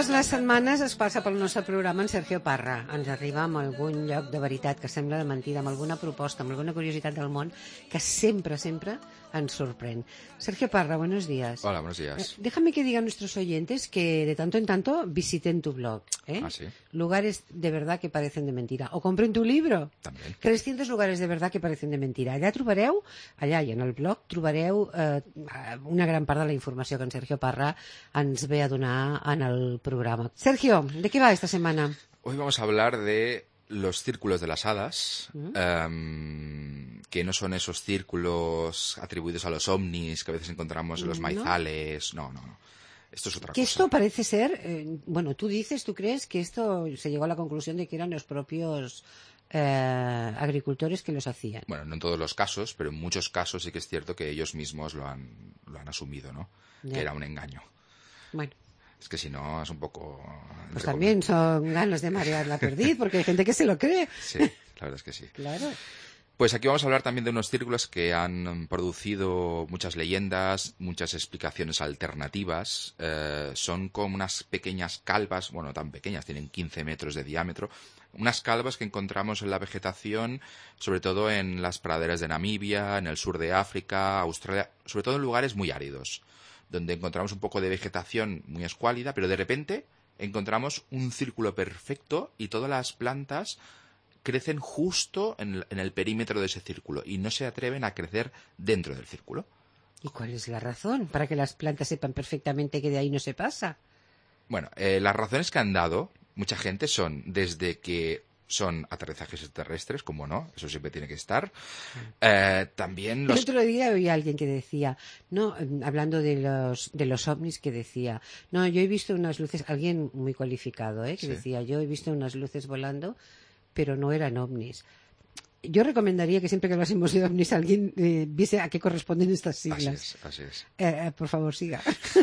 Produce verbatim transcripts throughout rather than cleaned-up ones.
Totes les setmanes es passa pel nostre programa en Sergio Parra. Ens arriba amb algun lloc de veritat que sembla de mentida, amb alguna proposta, amb alguna curiositat del món que sempre, sempre ens sorprèn. Sergio Parra, buenos días. Hola, buenos días. Eh, déjame que diga a nuestros oyentes que de tanto en tanto visiten tu blog. ¿eh? Ah, sí. Lugares de verdad que parecen de mentira. O compren tu libro. També. trescientos lugares de verdad que parecen de mentira. Allà trobareu, allà i en el blog, trobareu eh, una gran part de la informació que en Sergio Parra ens ve a donar en el programa. Sergio, ¿de qué va esta semana? Hoy vamos a hablar de los círculos de las hadas, ¿Mm? um, que no son esos círculos atribuidos a los ovnis que a veces encontramos en los maizales. No, no, no. Esto es otra que cosa. Esto parece ser, eh, bueno, tú dices, tú crees que esto se llegó a la conclusión de que eran los propios eh, agricultores que los hacían. Bueno, no en todos los casos, pero en muchos casos sí que es cierto que ellos mismos lo han, lo han asumido, ¿no? Ya. Que era un engaño. Bueno. Es que si no es un poco... Pues también son ganas de marear la perdiz, porque hay gente que se lo cree. Sí, la verdad es que sí. Claro. Pues aquí vamos a hablar también de unos círculos que han producido muchas leyendas, muchas explicaciones alternativas. Eh, son como unas pequeñas calvas, bueno, tan pequeñas, tienen quince metros de diámetro. Unas calvas que encontramos en la vegetación, sobre todo en las praderas de Namibia, en el sur de África, Australia, sobre todo en lugares muy áridos, donde encontramos un poco de vegetación muy escuálida, pero de repente encontramos un círculo perfecto y todas las plantas crecen justo en el, en el perímetro de ese círculo y no se atreven a crecer dentro del círculo. ¿Y cuál es la razón para que las plantas sepan perfectamente que de ahí no se pasa? Bueno, eh, las razones que han dado mucha gente son desde que son aterrizajes extraterrestres, como no, eso siempre tiene que estar. Eh, también los... El otro día oí a alguien que decía, no, hablando de los de los ovnis, que decía, no, yo he visto unas luces, alguien muy cualificado, ¿eh? que Sí. decía, yo he visto unas luces volando, pero no eran ovnis. Yo recomendaría que siempre que hablásemos de ovnis alguien eh, viese a qué corresponden estas siglas. Así es, así es. Eh, eh, por favor, siga.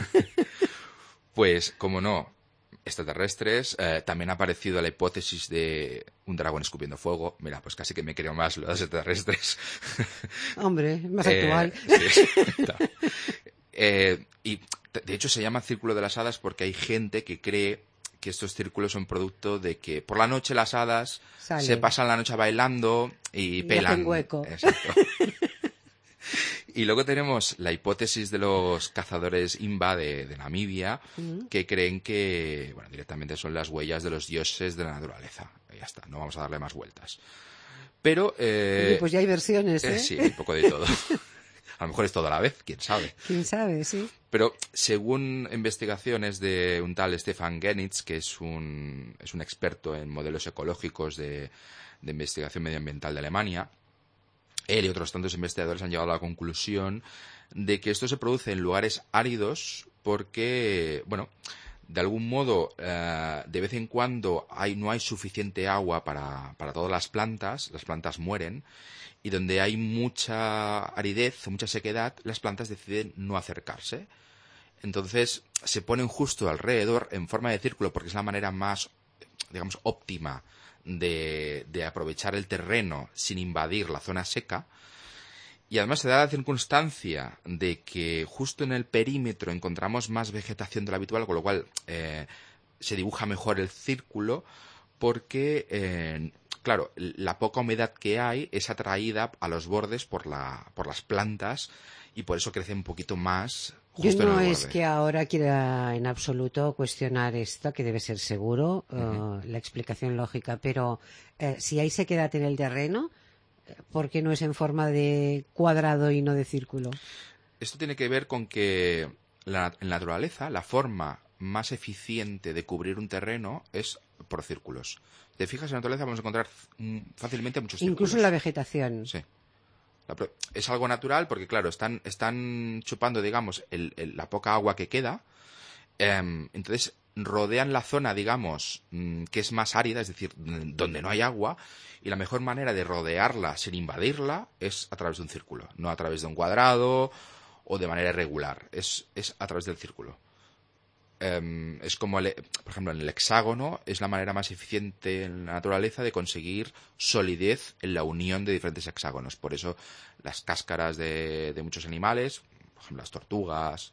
Pues, como no, extraterrestres. Eh, también ha aparecido la hipótesis de un dragón escupiendo fuego. Mira, pues casi que me creo más los extraterrestres. Hombre, es más Eh, actual. sí, no. eh, y de hecho se llama Círculo de las Hadas porque hay gente que cree que estos círculos son producto de que por la noche las hadas Salen. se pasan la noche bailando y, Y pelan. hacen hueco. Exacto. Y luego tenemos la hipótesis de los cazadores Imba de, de Namibia, Mm. que creen que, bueno, directamente son las huellas de los dioses de la naturaleza. Y ya está, no vamos a darle más vueltas. Pero... Eh, Oye, pues ya hay versiones, ¿eh? eh, sí, un poco de todo. A lo mejor es todo a la vez, quién sabe. ¿Quién sabe? Sí. Pero según investigaciones de un tal Stefan Genitz, que es un, es un experto en modelos ecológicos de, de investigación medioambiental de Alemania, él y otros tantos investigadores han llegado a la conclusión de que esto se produce en lugares áridos porque, bueno, de algún modo, eh, de vez en cuando hay, no hay suficiente agua para, para todas las plantas, las plantas mueren, y donde hay mucha aridez o mucha sequedad, las plantas deciden no acercarse. Entonces se ponen justo alrededor en forma de círculo porque es la manera más, digamos, óptima de, de aprovechar el terreno sin invadir la zona seca. Y además se da la circunstancia de que justo en el perímetro encontramos más vegetación de lo habitual, con lo cual eh, se dibuja mejor el círculo porque... Eh, Claro, la poca humedad que hay es atraída a los bordes por, la, por las plantas y por eso crece un poquito más justo Yo no en el es borde. que ahora quiera en absoluto cuestionar esto, que debe ser seguro, uh-huh. uh, la explicación lógica, pero uh, si hay sequedad en el terreno, ¿por qué no es en forma de cuadrado y no de círculo? Esto tiene que ver con que la, en la naturaleza la forma más eficiente de cubrir un terreno es por círculos. Si te fijas en la naturaleza vamos a encontrar fácilmente muchos círculos. Incluso en la vegetación. Sí. Es algo natural porque, claro, están, están chupando, digamos, el, el, la poca agua que queda. Eh, entonces rodean la zona, digamos, que es más árida, es decir, donde no hay agua. Y la mejor manera de rodearla sin invadirla es a través de un círculo. No a través de un cuadrado o de manera irregular. Es, es a través del círculo. Um, es como, el, por ejemplo, en el hexágono es la manera más eficiente en la naturaleza de conseguir solidez en la unión de diferentes hexágonos. Por eso las cáscaras de, de muchos animales, por ejemplo las tortugas,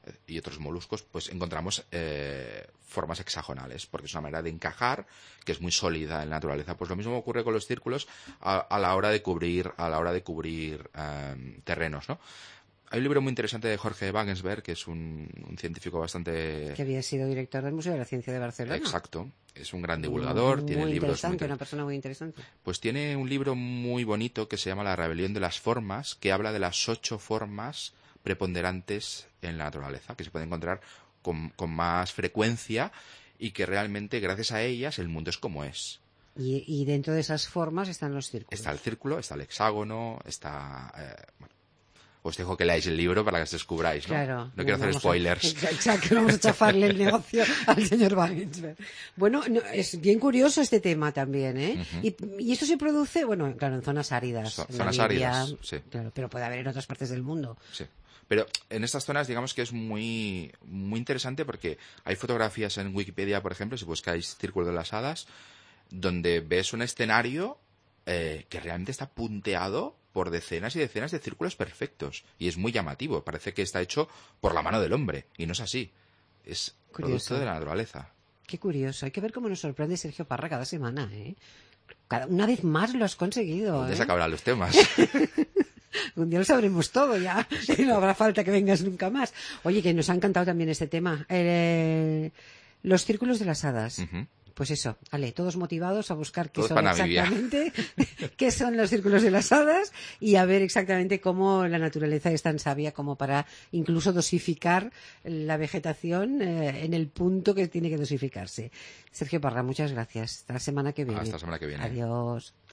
y otros moluscos, pues encontramos eh, formas hexagonales, porque es una manera de encajar que es muy sólida en la naturaleza. Pues lo mismo ocurre con los círculos a, a la hora de cubrir, a la hora de cubrir eh, terrenos, ¿no? Hay un libro muy interesante de Jorge Wagensberg, que es un, un científico bastante... Que había sido director del Museo de la Ciencia de Barcelona. Exacto. Es un gran divulgador. Muy tiene libros interesante, muy inter... una persona muy interesante. Pues tiene un libro muy bonito que se llama La rebelión de las formas, que habla de las ocho formas preponderantes en la naturaleza, que se pueden encontrar con, con más frecuencia y que realmente, gracias a ellas, el mundo es como es. Y, y dentro de esas formas están los círculos. Está el círculo, está el hexágono, está... Eh, bueno, os dejo que leáis el libro para que os descubráis, ¿no? Claro. No quiero hacer spoilers. A, exacto, vamos a chafarle el negocio al señor Wagensberg. Bueno, no, es bien curioso este tema también, ¿eh? Uh-huh. y, y esto se produce, bueno, claro, en zonas áridas. So, en zonas Namibia, áridas, sí. Claro, pero puede haber en otras partes del mundo. Sí. Pero en estas zonas, digamos que es muy, muy interesante porque hay fotografías en Wikipedia, por ejemplo, si buscáis Círculo de las Hadas, donde ves un escenario eh, que realmente está punteado por decenas y decenas de círculos perfectos. Y es muy llamativo. Parece que está hecho por la mano del hombre. Y no es así. Es curioso. Producto de la naturaleza. Qué curioso. Hay que ver cómo nos sorprende Sergio Parra cada semana, ¿eh? Cada, una vez más lo has conseguido. ¿Dónde ¿eh? se acabarán los temas? Un día lo sabremos todo ya. Y no habrá falta que vengas nunca más. Oye, que nos ha encantado también este tema. Eh, los círculos de las hadas. Uh-huh. Pues eso, vale, todos motivados a buscar qué todos son exactamente, qué son los círculos de las hadas y a ver exactamente cómo la naturaleza es tan sabia como para incluso dosificar la vegetación eh, en el punto que tiene que dosificarse. Sergio Parra, muchas gracias. Hasta la semana que viene. Hasta la semana que viene. Adiós.